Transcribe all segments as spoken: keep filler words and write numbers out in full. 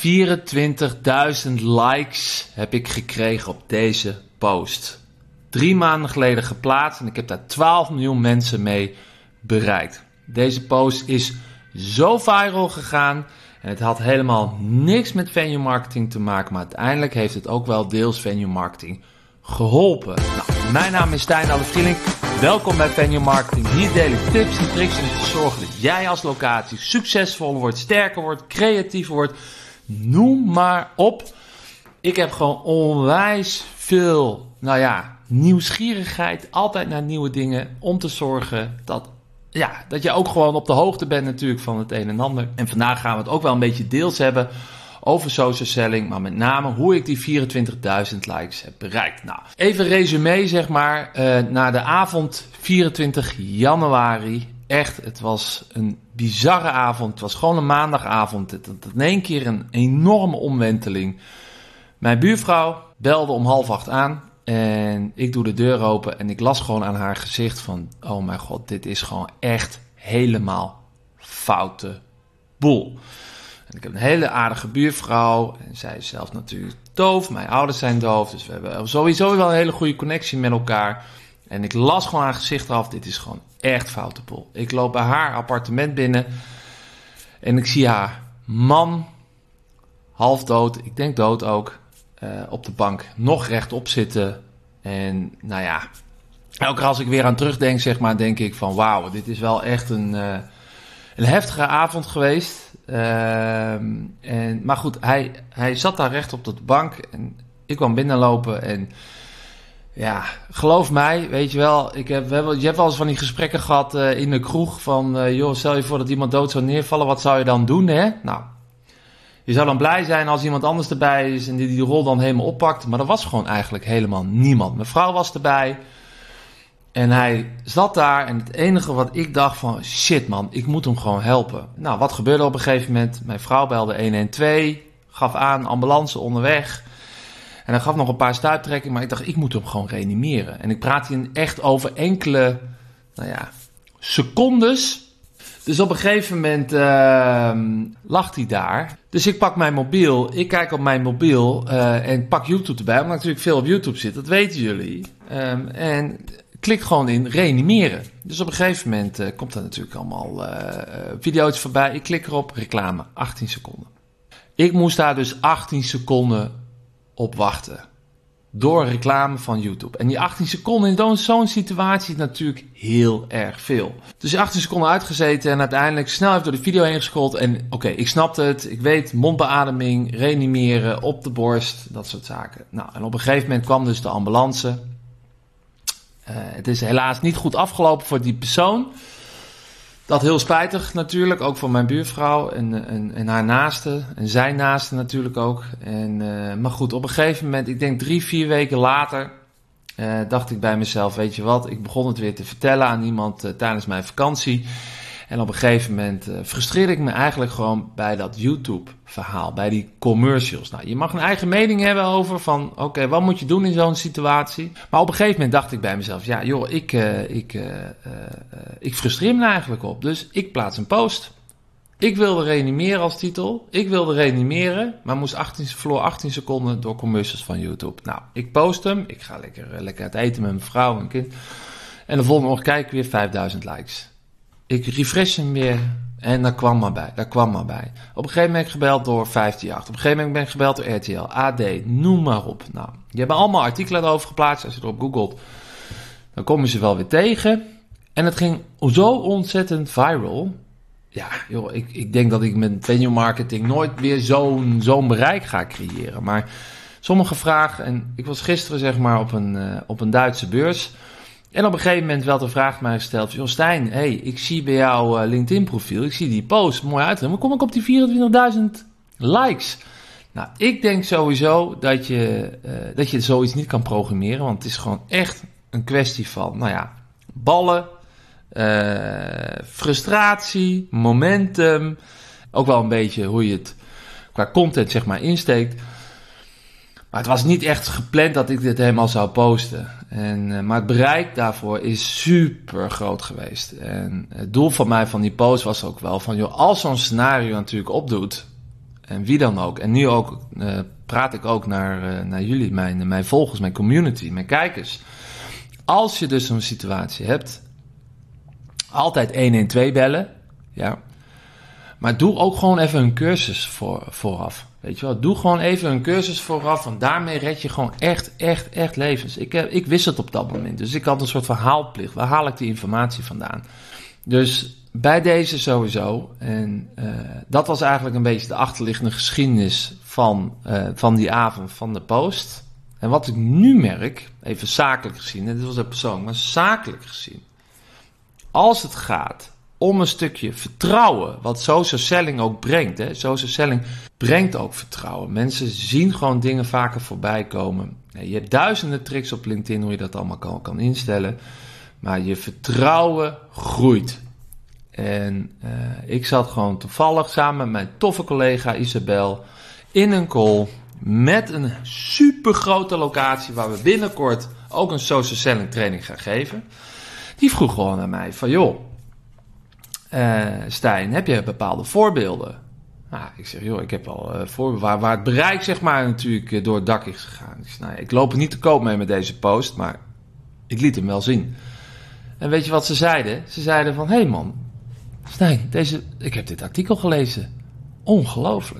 vierentwintigduizend likes heb ik gekregen op deze post. Drie maanden geleden geplaatst en ik heb daar twaalf miljoen mensen mee bereikt. Deze post is zo viral gegaan en het had helemaal niks met venue marketing te maken, maar uiteindelijk heeft het ook wel deels venue marketing geholpen. Nou, mijn naam is Stijn Alefrieling. Welkom bij Venue Marketing. Hier deel ik tips en tricks om te zorgen dat jij als locatie succesvoller wordt, sterker wordt, creatiever wordt. Noem maar op. Ik heb gewoon onwijs veel, nou ja, nieuwsgierigheid. Altijd naar nieuwe dingen om te zorgen dat, ja, dat je ook gewoon op de hoogte bent natuurlijk van het een en ander. En vandaag gaan we het ook wel een beetje deels hebben over social selling, maar met name hoe ik die vierentwintigduizend likes heb bereikt. Nou, even resume zeg maar, uh, naar de avond vierentwintig januari. Echt, het was een bizarre avond. Het was gewoon een maandagavond. Het had in één keer een enorme omwenteling. Mijn buurvrouw belde om half acht aan en ik doe de deur open en ik las gewoon aan haar gezicht van, oh mijn god, dit is gewoon echt helemaal foute boel. En ik heb een hele aardige buurvrouw en zij is zelf natuurlijk doof. Mijn ouders zijn doof, dus we hebben sowieso wel een hele goede connectie met elkaar. En ik las gewoon haar gezicht af, dit is gewoon echt foute boel. Ik loop bij haar appartement binnen en ik zie haar man, half dood, ik denk dood ook, uh, op de bank, nog rechtop zitten. En nou ja, elke keer als ik weer aan terugdenk, zeg maar, denk ik van wauw, dit is wel echt een, uh, een heftige avond geweest. Uh, en, maar goed, hij, hij zat daar recht op de bank en ik kwam binnenlopen en ja, geloof mij, weet je wel, ik heb, we hebben, je hebt wel eens van die gesprekken gehad uh, in de kroeg van, uh, joh, stel je voor dat iemand dood zou neervallen, wat zou je dan doen, hè? Nou, je zou dan blij zijn als iemand anders erbij is en die die rol dan helemaal oppakt, maar er was gewoon eigenlijk helemaal niemand. Mijn vrouw was erbij en hij zat daar en het enige wat ik dacht van, shit man, ik moet hem gewoon helpen. Nou, wat gebeurde op een gegeven moment? Mijn vrouw belde honderdtwaalf, gaf aan, ambulance onderweg. En hij gaf nog een paar stuiptrekkingen, maar ik dacht, ik moet hem gewoon reanimeren. En ik praat hier echt over enkele, nou ja, secondes. Dus op een gegeven moment uh, lag hij daar. Dus ik pak mijn mobiel, ik kijk op mijn mobiel uh, en pak YouTube erbij. Omdat ik natuurlijk veel op YouTube zit, dat weten jullie. Um, en klik gewoon in reanimeren. Dus op een gegeven moment uh, komt er natuurlijk allemaal uh, video's voorbij. Ik klik erop, reclame, achttien seconden. Ik moest daar dus achttien seconden op wachten. Door reclame van YouTube. En die achttien seconden in zo'n situatie is natuurlijk heel erg veel. Dus achttien seconden uitgezeten en uiteindelijk snel even door de video heen gescrolld. En oké, okay, ik snapte het. Ik weet, mondbeademing, reanimeren, op de borst, dat soort zaken. Nou, en op een gegeven moment kwam dus de ambulance. Uh, het is helaas niet goed afgelopen voor die persoon. Dat heel spijtig natuurlijk, ook voor mijn buurvrouw en, en, en haar naaste. En zijn naaste natuurlijk ook. En, uh, maar goed, op een gegeven moment, ik denk drie, vier weken later, uh, dacht ik bij mezelf, weet je wat, ik begon het weer te vertellen aan iemand uh, tijdens mijn vakantie. En op een gegeven moment uh, frustreerde ik me eigenlijk gewoon bij dat YouTube-verhaal, bij die commercials. Nou, je mag een eigen mening hebben over van, oké, okay, wat moet je doen in zo'n situatie? Maar op een gegeven moment dacht ik bij mezelf, ja joh, ik, uh, ik, uh, uh, ik frustreer me eigenlijk op. Dus ik plaats een post. Ik wilde reanimeren als titel. Ik wilde reanimeren, maar moest achttien, verloor achttien seconden door commercials van YouTube. Nou, ik post hem. Ik ga lekker, uh, lekker uit eten met mijn vrouw en kind. En de volgende morgen kijk ik weer vijfduizend likes. Ik refresh hem weer en daar kwam maar bij, daar kwam maar bij. Op een gegeven moment ben ik gebeld door vijftienacht. Op een gegeven moment ben ik gebeld door R T L, A D, noem maar op. Nou, je hebt allemaal artikelen erover geplaatst. Als je erop googelt, dan kom je ze wel weer tegen. En het ging zo ontzettend viral. Ja, joh, ik, ik denk dat ik met venue marketing nooit weer zo'n, zo'n bereik ga creëren. Maar sommige vragen, en ik was gisteren zeg maar op een, uh, op een Duitse beurs. En op een gegeven moment werd de vraag mij gesteld, joh Stijn, hey, ik zie bij jouw uh, LinkedIn profiel, ik zie die post, mooi uit. Maar kom ik op die vierentwintigduizend likes? Nou, ik denk sowieso dat je, uh, dat je zoiets niet kan programmeren, want het is gewoon echt een kwestie van, nou ja, ballen, uh, frustratie, momentum, ook wel een beetje hoe je het qua content zeg maar insteekt. Maar het was niet echt gepland dat ik dit helemaal zou posten. En, uh, maar het bereik daarvoor is super groot geweest. En het doel van mij van die post was ook wel van, joh, als zo'n scenario natuurlijk opdoet, en wie dan ook. En nu ook uh, praat ik ook naar, uh, naar jullie, mijn, mijn volgers, mijn community, mijn kijkers. Als je dus zo'n situatie hebt, altijd honderdtwaalf bellen. Ja. Maar doe ook gewoon even een cursus voor, vooraf. Weet je wel, doe gewoon even een cursus vooraf, want daarmee red je gewoon echt, echt, echt levens. Ik, heb, ik wist het op dat moment, dus ik had een soort verhaalplicht. Waar haal ik die informatie vandaan? Dus bij deze sowieso. En uh, dat was eigenlijk een beetje de achterliggende geschiedenis van, uh, van die avond van de post. En wat ik nu merk, even zakelijk gezien, en dit was een persoon, maar zakelijk gezien. Als het gaat om een stukje vertrouwen, wat social selling ook brengt. Hè. Social selling brengt ook vertrouwen. Mensen zien gewoon dingen vaker voorbij komen. Je hebt duizenden tricks op LinkedIn hoe je dat allemaal kan, kan instellen. Maar je vertrouwen groeit. En uh, ik zat gewoon toevallig samen met mijn toffe collega Isabel in een call met een super grote locatie waar we binnenkort ook een social selling training gaan geven. Die vroeg gewoon aan mij van joh, uh, Stijn, heb je bepaalde voorbeelden? Nou, ik zeg joh, ik heb al uh, voorbeelden waar, waar het bereik zeg maar natuurlijk uh, door het dak is gegaan. Ik zeg, nou, ik loop er niet te koop mee met deze post, maar ik liet hem wel zien. En weet je wat ze zeiden? Ze zeiden van, hé hey man, Stijn, deze, ik heb dit artikel gelezen. Ongelooflijk.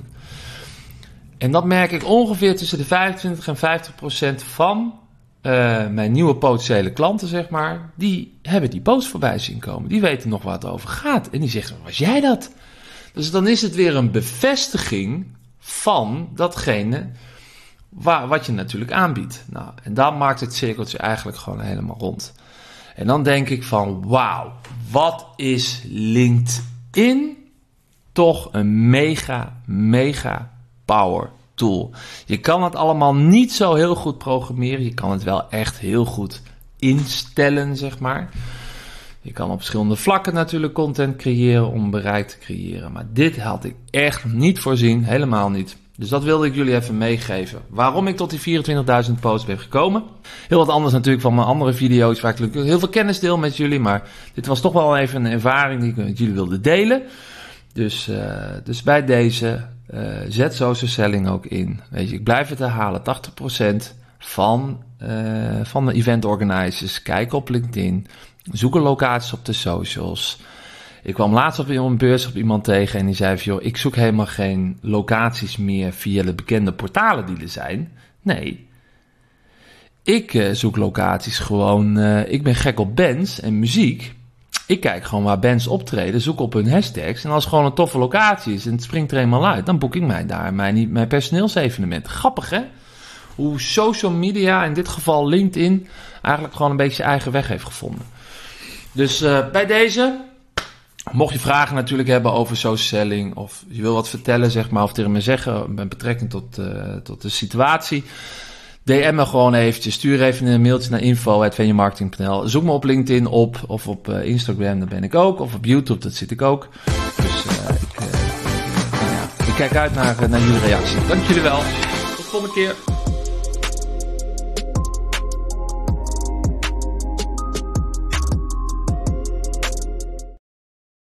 En dat merk ik ongeveer tussen de vijfentwintig en vijftig procent van uh, mijn nieuwe potentiële klanten, zeg maar. Die hebben die post voorbij zien komen. Die weten nog waar het over gaat. En die zeggen, was jij dat? Dus dan is het weer een bevestiging van datgene waar, wat je natuurlijk aanbiedt. Nou, en dan maakt het cirkeltje eigenlijk gewoon helemaal rond. En dan denk ik van, wauw, wat is LinkedIn toch een mega, mega power tool. Je kan het allemaal niet zo heel goed programmeren. Je kan het wel echt heel goed instellen, zeg maar. Je kan op verschillende vlakken natuurlijk content creëren om bereik te creëren. Maar dit had ik echt niet voorzien, helemaal niet. Dus dat wilde ik jullie even meegeven. Waarom ik tot die vierentwintigduizend posts ben gekomen. Heel wat anders natuurlijk van mijn andere video's waar ik heel veel kennis deel met jullie. Maar dit was toch wel even een ervaring die ik met jullie wilde delen. Dus, uh, dus bij deze uh, zet social selling ook in. Weet je, ik blijf het herhalen. tachtig procent van, uh, van de event organizers kijken op LinkedIn. Zoeken locaties op de socials. Ik kwam laatst op een beurs op iemand tegen en die zei van, joh, ik zoek helemaal geen locaties meer via de bekende portalen die er zijn. Nee, ik uh, zoek locaties gewoon, uh, ik ben gek op bands en muziek. Ik kijk gewoon waar bands optreden, zoek op hun hashtags. En als het gewoon een toffe locatie is en het springt er eenmaal uit, dan boek ik mij daar mijn, mijn personeelsevenement. Grappig hè? Hoe social media, in dit geval LinkedIn, eigenlijk gewoon een beetje zijn eigen weg heeft gevonden. Dus uh, bij deze, mocht je vragen natuurlijk hebben over social selling of je wil wat vertellen, zeg maar, of tegen me zeggen met betrekking tot, uh, tot de situatie, D M me gewoon eventjes, stuur even een mailtje naar info at venjomarketing punt n l. Zoek me op LinkedIn op of op uh, Instagram, daar ben ik ook, of op YouTube, dat zit ik ook. Dus uh, ik, uh, ik, uh, nou ja, ik kijk uit naar, naar jullie reactie. Dank jullie wel. Tot de volgende keer.